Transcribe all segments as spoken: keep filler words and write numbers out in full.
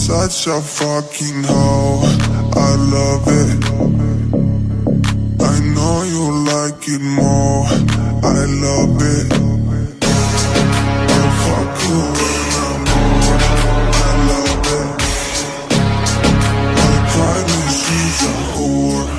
such a fucking hoe, I love it. I know you like it more, I love it. I fuck you when I'm bored, I love it. I promise she's a whore.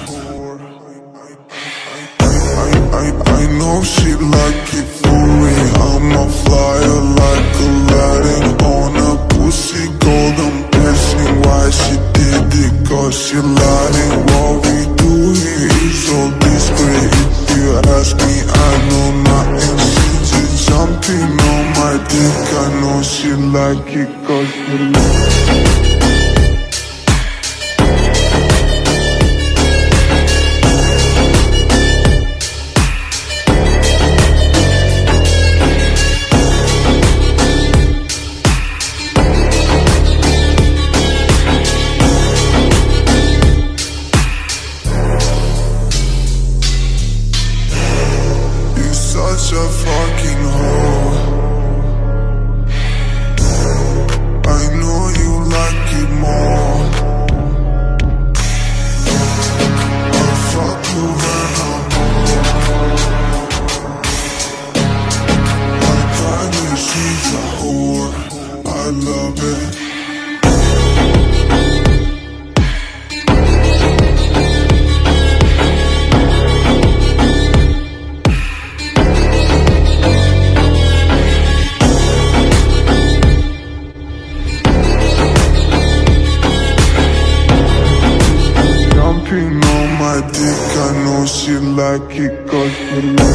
I, I, I know she like it for me, I'm a flyer like Aladdin on a pussy golden blessing. Why she did it? Cause she lying. What we do here is so discreet. If you ask me, I know nothing. She's just jumping on my dick. I know she like it cause she like it. Such a fucking hoe. I know you like it more. I'll fuck you when I'm bored. I promise she's a whore, I love it. On my dick, I know she like it cause she like it.